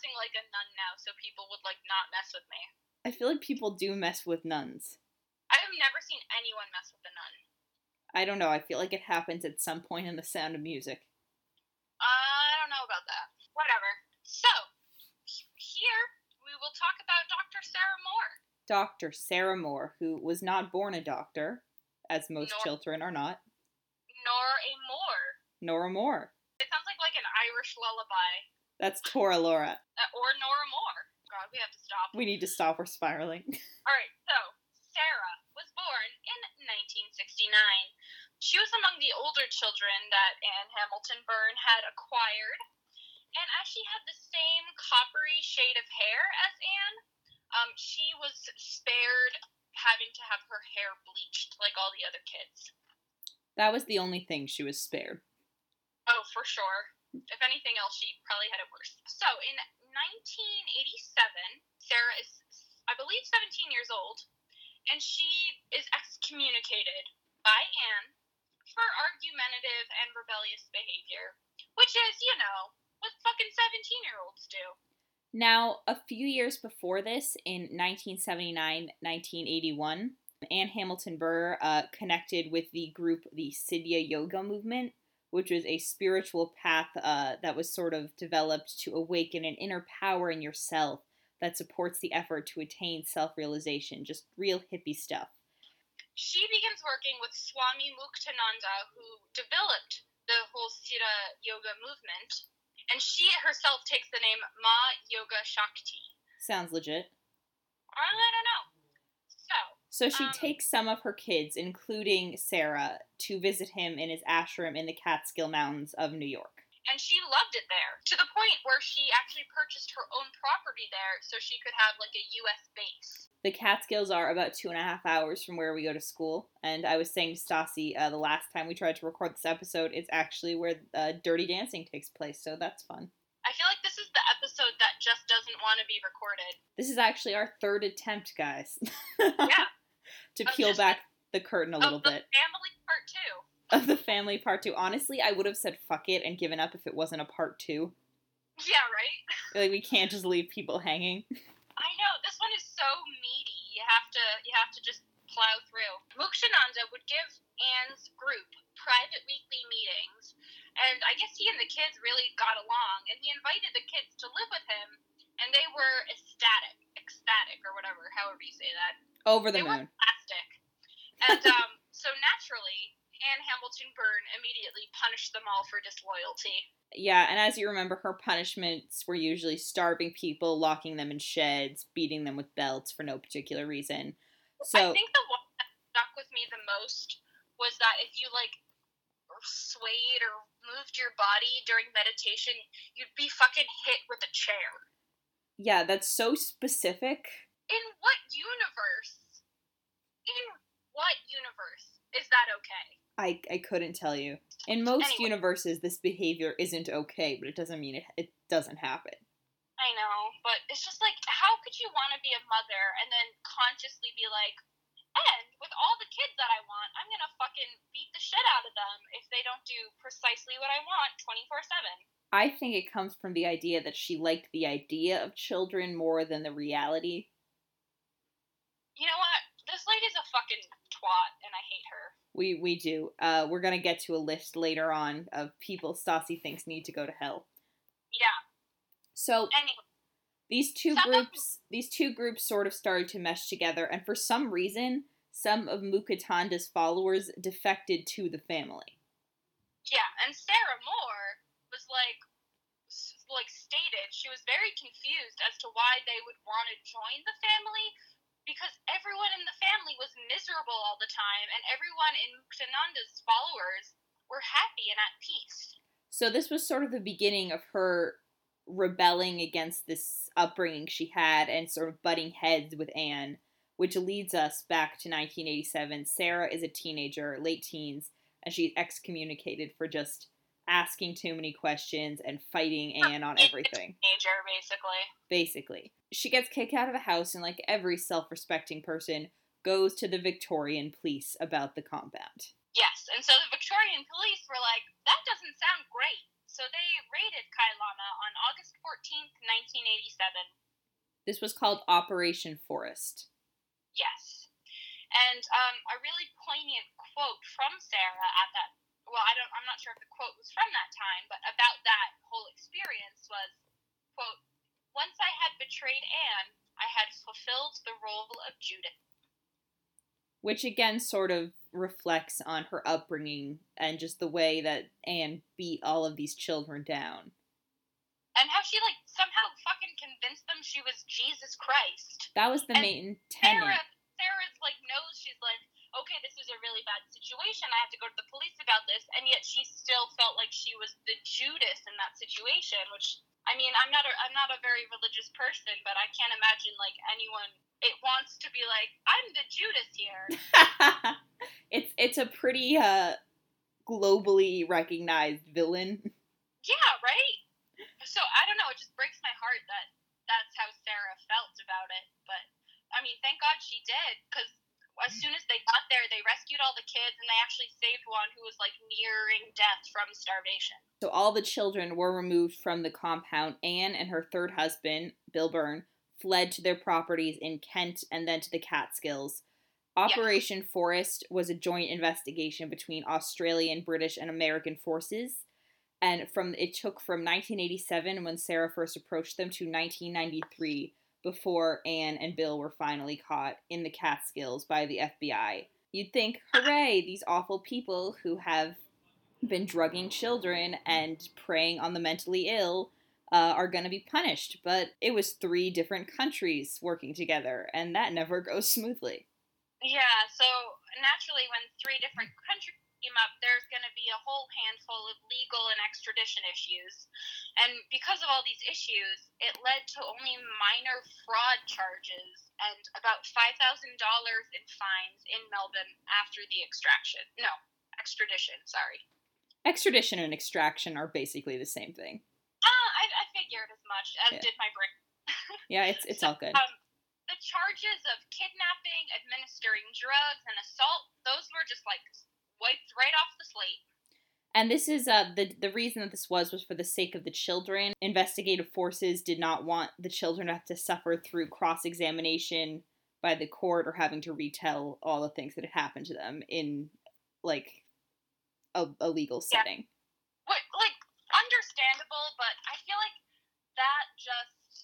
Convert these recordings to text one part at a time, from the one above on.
dressing like a nun now so people would, like, not mess with me. I feel like people do mess with nuns. I have never seen anyone mess with a nun. I don't know. I feel like it happens at some point in The Sound of Music. I don't know about that. Whatever. So, here we will talk about Dr. Sarah Moore. Dr. Sarah Moore, who was not born a doctor, as most children are not. Nora Moore. It sounds like an Irish lullaby. That's Tora Laura. Or Nora Moore. God, we have to stop. We need to stop. We're spiraling. Alright, so, Sarah was born in 1969. She was among the older children that Anne Hamilton Byrne had acquired. And as she had the same coppery shade of hair as Anne, she was spared having to have her hair bleached like all the other kids. That was the only thing she was spared. Oh, for sure. If anything else, she probably had it worse. So, in 1987, Sarah is, I believe, 17 years old, and she is excommunicated by Anne for argumentative and rebellious behavior, which is, you know, what fucking 17-year-olds do. Now, a few years before this, in 1979-1981, Anne Hamilton Burr connected with the group, the Siddha Yoga movement, which was a spiritual path that was sort of developed to awaken an inner power in yourself that supports the effort to attain self-realization. Just real hippie stuff. She begins working with Swami Muktananda, who developed the whole Siddha Yoga movement, and she herself takes the name Ma Yoga Shakti. Sounds legit. I don't know. So she takes some of her kids, including Sarah, to visit him in his ashram in the Catskill Mountains of New York. And she loved it there, to the point where she actually purchased her own property there so she could have, like, a U.S. base. The Catskills are about 2.5 hours from where we go to school, and I was saying to Stassi the last time we tried to record this episode, it's actually where Dirty Dancing takes place, so that's fun. I feel like this is the episode that just doesn't want to be recorded. This is actually our third attempt, guys. Yeah. To peel back the curtain a little bit. Of the family part 2. Honestly, I would have said fuck it and given up if it wasn't a part 2. Yeah, right? Like, we can't just leave people hanging. I know, this one is so meaty. You have to just plow through. Muktananda would give Anne's group private weekly meetings, and I guess he and the kids really got along, and he invited the kids to live with him, and they were ecstatic, or whatever, however you say that. Over the moon. They were plastic. And so naturally, Anne Hamilton Byrne immediately punished them all for disloyalty. Yeah, and as you remember, her punishments were usually starving people, locking them in sheds, beating them with belts for no particular reason. So I think the one that stuck with me the most was that if you, like, swayed or moved your body during meditation, you'd be fucking hit with a chair. Yeah, that's so specific. In what universe is that okay? I couldn't tell you. In most universes, this behavior isn't okay, but it doesn't mean it doesn't happen. I know, but it's just like, how could you want to be a mother and then consciously be like, and with all the kids that I want, I'm gonna fucking beat the shit out of them if they don't do precisely what I want 24/7. I think it comes from the idea that she liked the idea of children more than the reality. You know what? This lady's a fucking twat, and I hate her. We do. We're gonna get to a list later on of people Stassi thinks need to go to hell. Yeah. So anyway, these two groups sort of started to mesh together, and for some reason, some of Mukatanda's followers defected to the family. Yeah, and Sarah Moore was like stated, she was very confused as to why they would want to join the family, because everyone in the family was miserable all the time, and everyone in Muktananda's followers were happy and at peace. So this was sort of the beginning of her rebelling against this upbringing she had and sort of butting heads with Anne, which leads us back to 1987. Sarah is a teenager, late teens, and she's excommunicated for just asking too many questions and fighting Anne on everything. Teenager, basically. She gets kicked out of the house, and like every self-respecting person, goes to the Victorian police about the compound. Yes, and so the Victorian police were like, that doesn't sound great. So they raided Kailana on August 14th, 14th, 1987. This was called Operation Forest. Yes. And a really poignant quote from Sarah at that, well, I'm not sure if the quote was from that time, but about that whole experience was, quote, "Once I had betrayed Anne, I had fulfilled the role of Judith." Which again sort of reflects on her upbringing and just the way that Anne beat all of these children down. And how she, like, somehow fucking convinced them she was Jesus Christ. That was the main tenet. Sarah's, like, knows, she's like, okay, this is a really bad situation, I have to go to the police about this, and yet she still felt like she was the Judas in that situation, which, I mean, I'm not a very religious person, but I can't imagine, like, anyone, it wants to be like, I'm the Judas here. It's a pretty, globally recognized villain. Yeah, right? So, I don't know, it just breaks my heart that that's how Sarah felt about it, but, I mean, thank God she did, because as soon as they got there, they rescued all the kids, and they actually saved one who was, like, nearing death from starvation. So all the children were removed from the compound. Anne and her third husband, Bill Byrne, fled to their properties in Kent and then to the Catskills. Operation Forest was a joint investigation between Australian, British, and American forces. And it took from 1987, when Sarah first approached them, to 1993, before Anne and Bill were finally caught in the Catskills by the FBI. You'd think, hooray, these awful people who have been drugging children and preying on the mentally ill are going to be punished. But it was 3 different countries working together, and that never goes smoothly. Yeah, so naturally when 3 different countries team up, there's going to be a whole handful of legal and extradition issues. And because of all these issues, it led to only minor fraud charges and about $5,000 in fines in Melbourne after the extradition, sorry. Extradition and extraction are basically the same thing. I figured as much, as did my brain. Yeah, it's all good. The charges of kidnapping, administering drugs, and assault, those were just, like, wiped right off the slate. And this is, the reason that this was for the sake of the children. Investigative forces did not want the children to have to suffer through cross-examination by the court or having to retell all the things that had happened to them in, like, a legal setting. Like, understandable, but I feel like that just,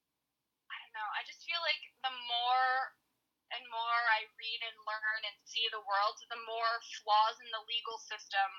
I don't know, I just feel like the more and more I read and learn and see the world, the more flaws in the legal system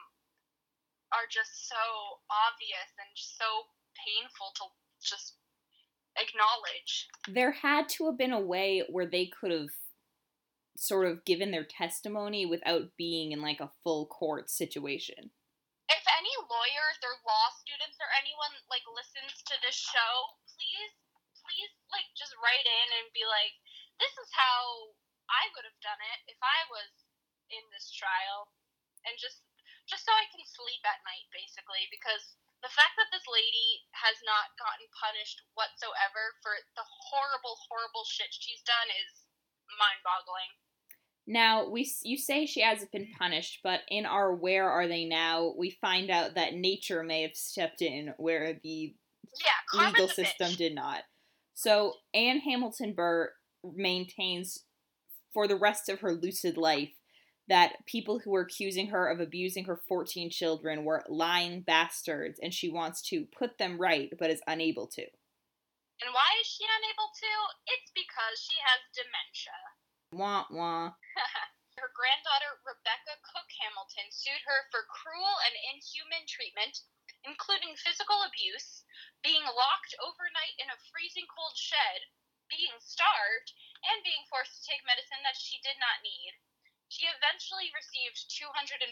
are just so obvious and so painful to just acknowledge. There had to have been a way where they could have sort of given their testimony without being in, like, a full court situation. If any lawyers or law students or anyone, like, listens to this show, please, like, just write in and be like, this is how I would have done it if I was in this trial, and just so I can sleep at night, basically, because the fact that this lady has not gotten punished whatsoever for the horrible, horrible shit she's done is mind-boggling. Now, you say she hasn't been punished, but in our Where Are They Now, we find out that nature may have stepped in where the legal system did not. So, Anne Hamilton Burr maintains for the rest of her lucid life that people who were accusing her of abusing her 14 children were lying bastards, and she wants to put them right, but is unable to. And why is she unable to? It's because she has dementia. Wah, wah. Her granddaughter, Rebecca Cook Hamilton, sued her for cruel and inhuman treatment, including physical abuse, being locked overnight in a freezing cold shed, being starved, and being forced to take medicine that she did not need. She eventually received $250,000.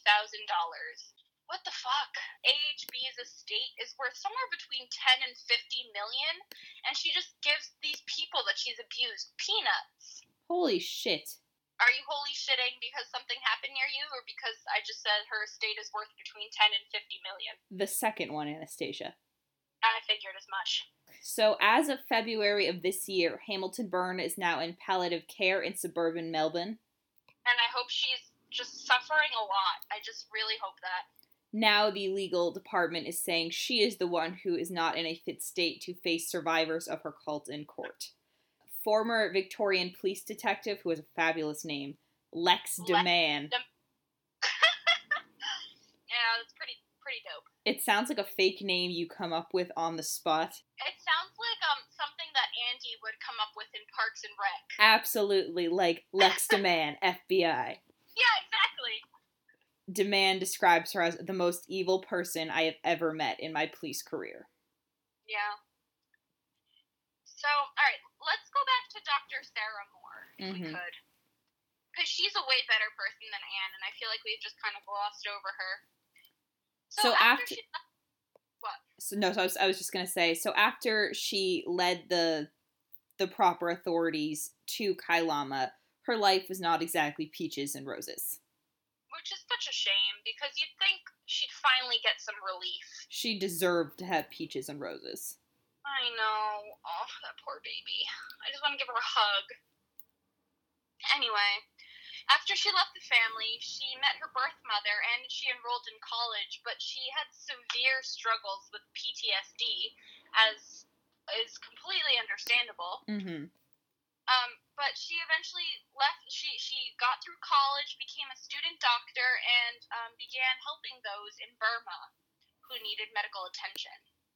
What the fuck? AHB's estate is worth somewhere between 10 and 50 million, and she just gives these people that she's abused peanuts. Holy shit. Are you holy shitting because something happened near you, or because I just said her estate is worth between 10 and 50 million? The second one, Anastasia. I figured as much. So, as of February of this year, Hamilton Byrne is now in palliative care in suburban Melbourne. And I hope she's just suffering a lot. I just really hope that. Now the legal department is saying she is the one who is not in a fit state to face survivors of her cult in court. Former Victorian police detective, who has a fabulous name, Lex DeMann. Yeah, that's pretty dope. It sounds like a fake name you come up with on the spot. It sounds like something that Andy would come up with in Parks and Rec. Absolutely, like Lex DeMann, FBI. Yeah, exactly. DeMann describes her as the most evil person I have ever met in my police career. Yeah. So, alright, let's go back to Dr. Sarah Moore, if we could. Because she's a way better person than Anne, and I feel like we've just kind of glossed over her. So after she... What? I was just going to say, so after she led the proper authorities to Kailama, her life was not exactly peaches and roses. Which is such a shame, because you'd think she'd finally get some relief. She deserved to have peaches and roses. I know. Oh, that poor baby. I just want to give her a hug. Anyway, after she left the family, she met her birth mother and she enrolled in college, but she had severe struggles with PTSD, as is completely understandable. But she eventually left. She got through college, became a student doctor, and began helping those in Burma who needed medical attention.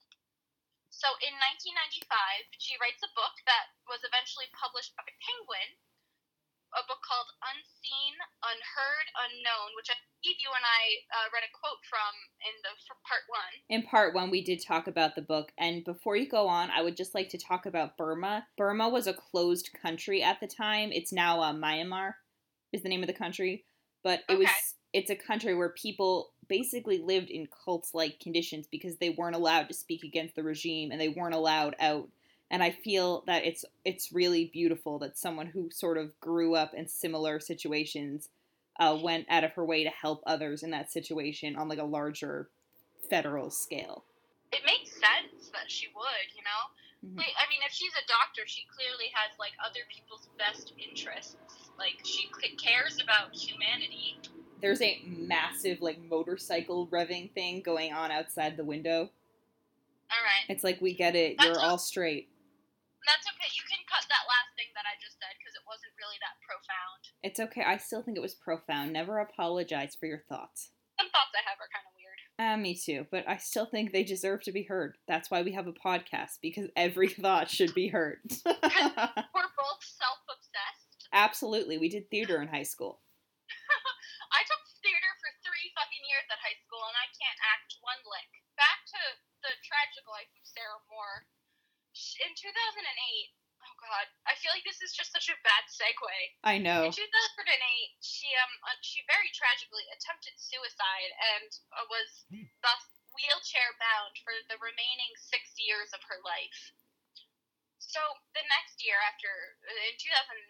So in 1995, she writes a book that was eventually published by Penguin, a book called Unseen, Unheard, Unknown, which I believe you and I read a quote from part one. In part one, we did talk about the book, and before you go on, I would just like to talk about Burma. Burma was a closed country at the time. It's now Myanmar is the name of the country, but it's a country where people basically lived in cult-like conditions because they weren't allowed to speak against the regime, and they weren't allowed out. And I feel that it's really beautiful that someone who sort of grew up in similar situations went out of her way to help others in that situation on like a larger federal scale. It makes sense that she would, you know? I mean, if she's a doctor, she clearly has like other people's best interests. Like, she cares about humanity. There's a massive like motorcycle revving thing going on outside the window. Alright. It's like, we get it. You're all straight. That's okay. You can cut that last thing that I just said because it wasn't really that profound. It's okay. I still think it was profound. Never apologize for your thoughts. Some thoughts I have are kind of weird. Me too. But I still think they deserve to be heard. That's why we have a podcast, because every thought should be heard. We're both self-obsessed. Absolutely. We did theater in high school. I took theater for 3 fucking years at high school, and I can't act one lick. Back to the tragic life of Sarah Moore. In 2008, oh god, I feel like this is just such a bad segue. I know. In 2008, she very tragically attempted suicide and was thus wheelchair bound for the remaining 6 years of her life. So the next year, in 2009,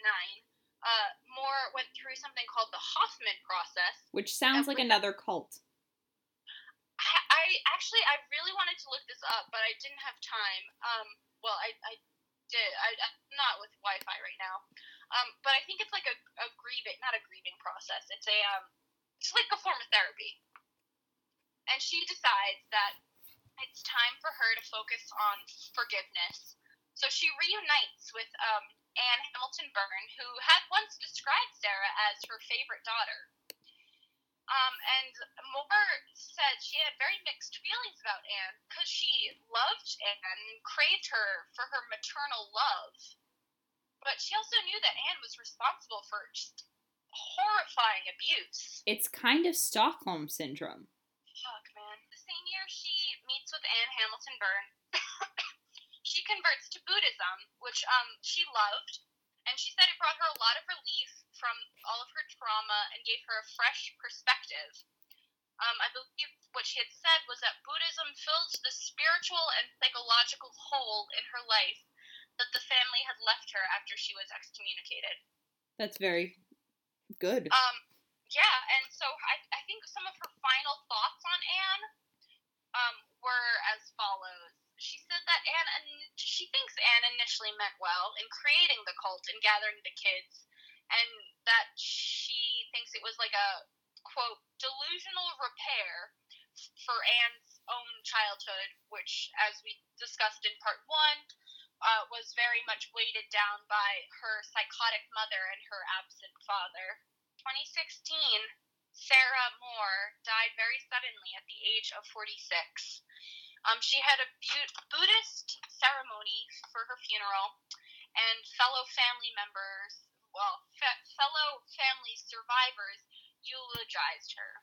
Moore went through something called the Hoffman process, which sounds like another cult. I really wanted to look this up, but I didn't have time. Well, I did. I'm not with Wi-Fi right now. But I think it's like not a grieving process. It's like a form of therapy. And she decides that it's time for her to focus on forgiveness. So she reunites with Anne Hamilton Byrne, who had once described Sarah as her favorite daughter. And Moore said she had very mixed feelings about Anne because she loved Anne and craved her for her maternal love. But she also knew that Anne was responsible for just horrifying abuse. It's kind of Stockholm Syndrome. Fuck, man. The same year she meets with Anne Hamilton Byrne, she converts to Buddhism, which she loved. And she said it brought her a lot of relief from all of her trauma and gave her a fresh perspective. I believe what she had said was that Buddhism filled the spiritual and psychological hole in her life that the family had left her after she was excommunicated. That's very good. Yeah, and so I think some of her final thoughts on Anne were as follows. She said that she thinks Anne initially meant well in creating the cult and gathering the kids, and that she thinks it was like a, quote, delusional repair for Anne's own childhood, which, as we discussed in part one, was very much weighted down by her psychotic mother and her absent father. 2016, Sarah Moore died very suddenly at the age of 46. She had a Buddhist ceremony for her funeral, and fellow family survivors eulogized her.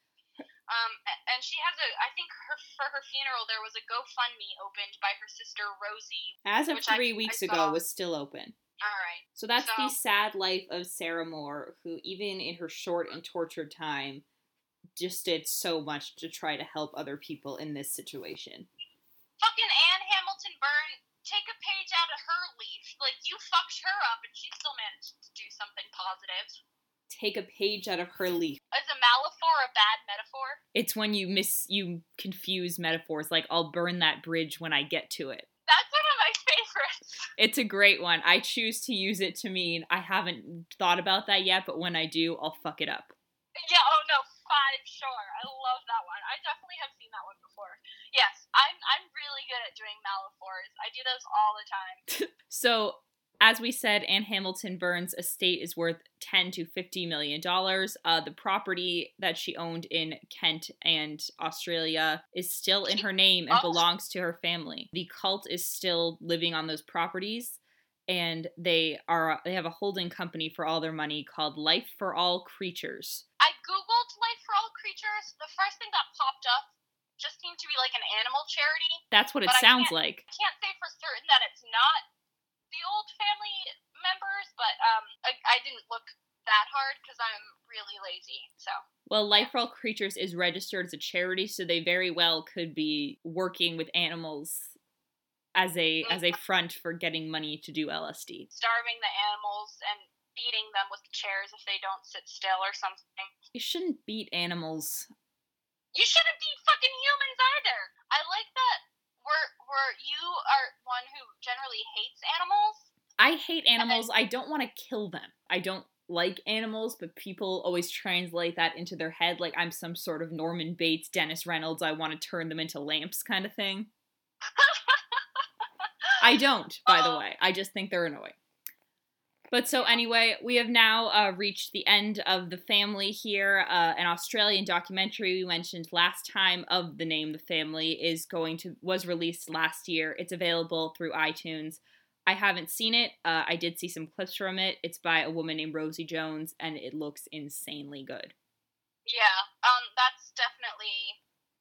And she has I think for her funeral there was a GoFundMe opened by her sister Rosie. As of 3 weeks ago, was still open. All right. So that's the sad life of Sarah Moore, who even in her short and tortured time, just did so much to try to help other people in this situation. Fucking Anne Hamilton Byrne, take a page out of her leaf. Like, you fucked her up and she still managed to do something positive. Take a page out of her leaf. Is a metaphor a bad metaphor? It's when you confuse metaphors, like, I'll burn that bridge when I get to it. That's one of my favorites. It's a great one. I choose to use it to mean I haven't thought about that yet, but when I do, I'll fuck it up. Yeah, oh no, sure. I love that one. I definitely have seen that one before. Yes, I'm really good at doing metaphors. I do those all the time. So, as we said, Anne Hamilton Byrne's estate is worth $10 to $50 million. The property that she owned in Kent and Australia is still in her name and belongs to her family. The cult is still living on those properties, and they have a holding company for all their money called Life for All Creatures. I googled Life for All Creatures. The first thing that popped up just seemed to be like an animal charity. That's what it sounds like. I can't say for certain that it's not the old family members, but I didn't look that hard because I'm really lazy. So. Well, Life for All Creatures is registered as a charity, so they very well could be working with animals as a front for getting money to do LSD. Starving the animals and beating them with chairs if they don't sit still or something. You shouldn't beat animals. You shouldn't beat fucking humans either. I like that you are one who generally hates animals. I hate animals. I don't want to kill them. I don't like animals, but people always translate that into their head like I'm some sort of Norman Bates, Dennis Reynolds, I want to turn them into lamps kind of thing. I don't, by the way. I just think they're annoying. But so anyway, we have now reached the end of The Family here. An Australian documentary we mentioned last time of the name The Family was released last year. It's available through iTunes. I haven't seen it. I did see some clips from it. It's by a woman named Rosie Jones, and it looks insanely good. Yeah, that's definitely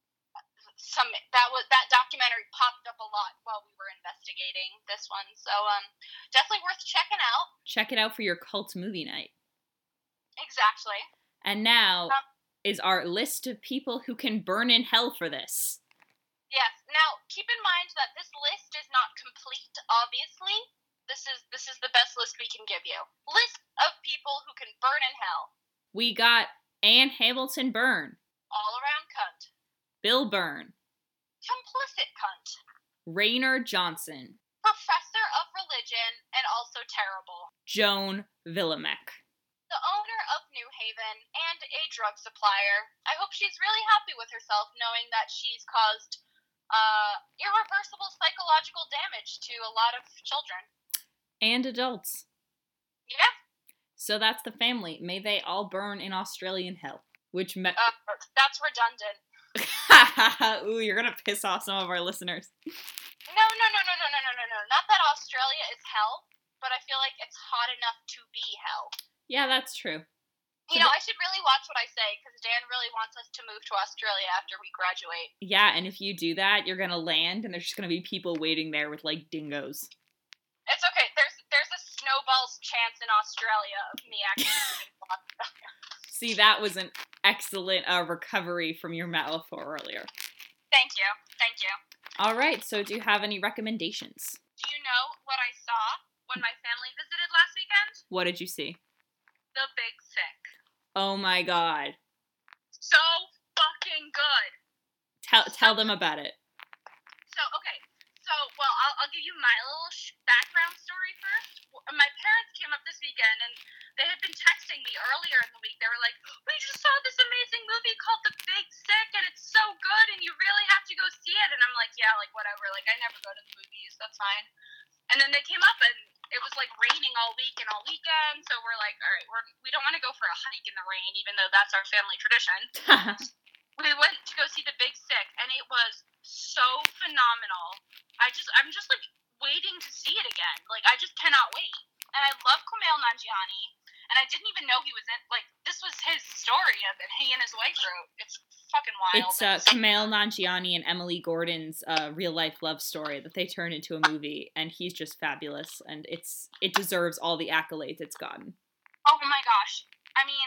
that documentary popped up a lot while we were investigating this one, so definitely worth checking out. Check it out for your cult movie night. Exactly. And now is our list of people who can burn in hell for this. Yes. Now keep in mind that this list is not complete. Obviously, this is the best list we can give you. List of people who can burn in hell. We got Anne Hamilton Byrne. All around cunt. Bill Byrne. Complicit cunt. Raynor Johnson. Professor of religion and also terrible. Joan Villemek. The owner of New Haven and a drug supplier. I hope she's really happy with herself knowing that she's caused irreversible psychological damage to a lot of children. And adults. Yeah. So that's The Family. May they all burn in Australian hell. That's redundant. Ooh, you're gonna piss off some of our listeners. No. Not that Australia is hell, but I feel like it's hot enough to be hell. Yeah, that's true. You know, I should really watch what I say, because Dan really wants us to move to Australia after we graduate. Yeah, and if you do that, you're gonna land, and there's just gonna be people waiting there with, like, dingoes. It's okay. There's a snowball's chance in Australia of me actually moving to Australia. See, that was an excellent recovery from your metaphor earlier. Thank you. All right, so do you have any recommendations? Do you know what I saw when my family visited last weekend? What did you see? The Big Sick. Oh my god. So fucking good. Tell them about it. I'll give you my little background story first. My parents came up this weekend, and they had been texting me earlier in the week. They were like, we just saw this amazing movie called The Big Sick, and it's so good and you really have to go see it. And I'm like, yeah, like, whatever. Like, I never go to the movies. That's fine. And then they came up and it was, like, raining all week and all weekend. So we're like, all right, we don't want to go for a hike in the rain, even though that's our family tradition. We went to go see The Big Sick, and it was so phenomenal. I'm just, like, waiting to see it again. Like, I just cannot wait. And I love Kumail Nanjiani, and I didn't even know he was in, like, this was his story that he and his wife wrote. It's fucking wild. It's Kumail Nanjiani and Emily Gordon's real-life love story that they turned into a movie, and he's just fabulous, and it deserves all the accolades it's gotten. Oh my gosh. I mean,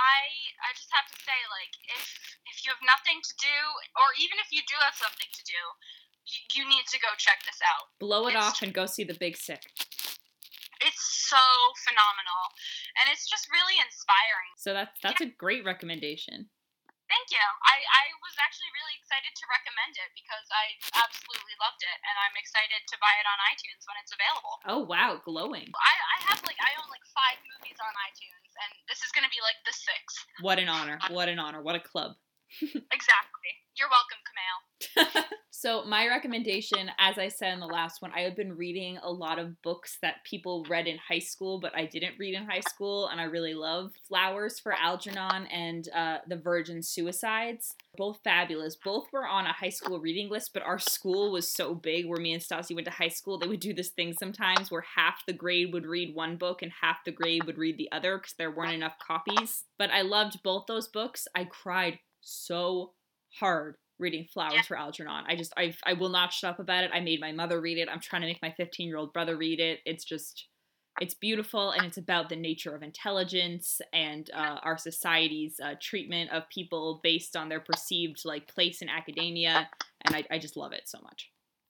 I just have to say, like, if you have nothing to do, or even if you do have something to do, you need to go check this out. Blow it off and go see The Big Sick. It's so phenomenal, and it's just really inspiring. So that's a great recommendation. Thank you. I was actually really excited to recommend it because I absolutely loved it, and I'm excited to buy it on iTunes when it's available. Oh, wow, glowing. I own like 5 movies on iTunes, and this is going to be like the 6th. What an honor. What an honor. What a club. Exactly. You're welcome, Kumail. So my recommendation, as I said in the last one, I have been reading a lot of books that people read in high school, but I didn't read in high school, and I really love Flowers for Algernon and The Virgin Suicides. Both fabulous. Both were on a high school reading list, but our school was so big where me and Stassi went to high school, they would do this thing sometimes where half the grade would read one book and half the grade would read the other because there weren't enough copies. But I loved both those books. I cried so hard reading Flowers for Algernon. I will not shut up about it. I made my mother read it. I'm trying to make my 15-year-old brother read it. It's beautiful, and it's about the nature of intelligence and our society's treatment of people based on their perceived like place in academia, and I just love it so much.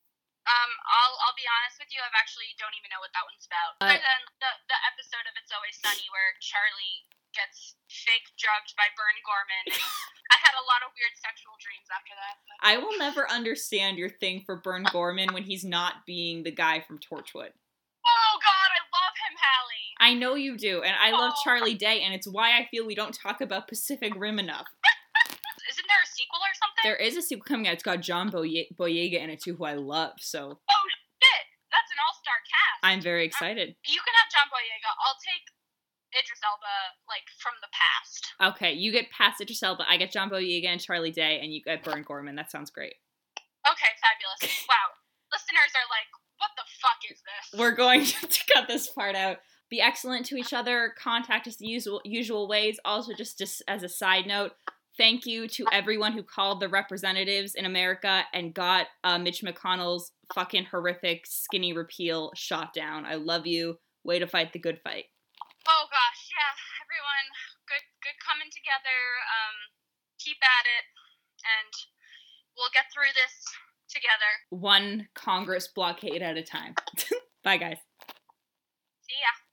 I'll be honest with you, I actually don't even know what that one's about. Other than the episode of It's Always Sunny where Charlie gets fake drugged by Bern Gorman. I had a lot of weird sexual dreams after that. But... I will never understand your thing for Bern Gorman when he's not being the guy from Torchwood. Oh God, I love him, Hallie. I know you do, and I love Charlie Day, and it's why I feel we don't talk about Pacific Rim enough. Isn't there a sequel or something? There is a sequel coming out. It's got John Boyega in it too, who I love, so... Oh shit, that's an all-star cast. I'm very excited. You can have John Boyega. I'll take Idris Elba, like, from the past. Okay, you get past Idris Elba, I get John Boyega and Charlie Day, and you get Bern Gorman. That sounds great. Okay, fabulous. Wow. Listeners are like, what the fuck is this? We're going to cut this part out. Be excellent to each other. Contact us the usual ways. Also, just as a side note, thank you to everyone who called the representatives in America and got Mitch McConnell's fucking horrific skinny repeal shot down. I love you. Way to fight the good fight. Oh gosh, yeah, everyone, good coming together. Keep at it, and we'll get through this together. One Congress blockade at a time. Bye, guys. See ya.